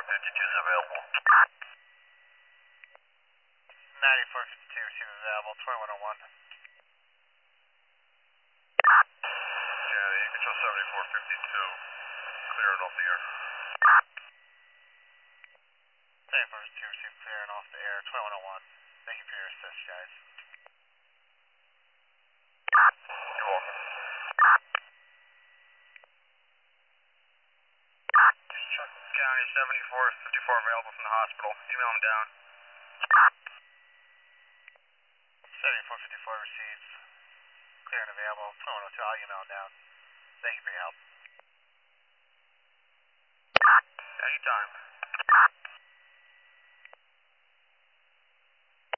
is available. 9452 receive available, 2101. Yeah, control 7452, clearing off the air. 9452 receive clearing off the air, 2101. Thank you for your assist, guys. You're welcome. Chuck County 7454 available from the hospital. Email them down. 7454 receives clear and available, 2102. I'll email them down. Thank you for your help. Anytime.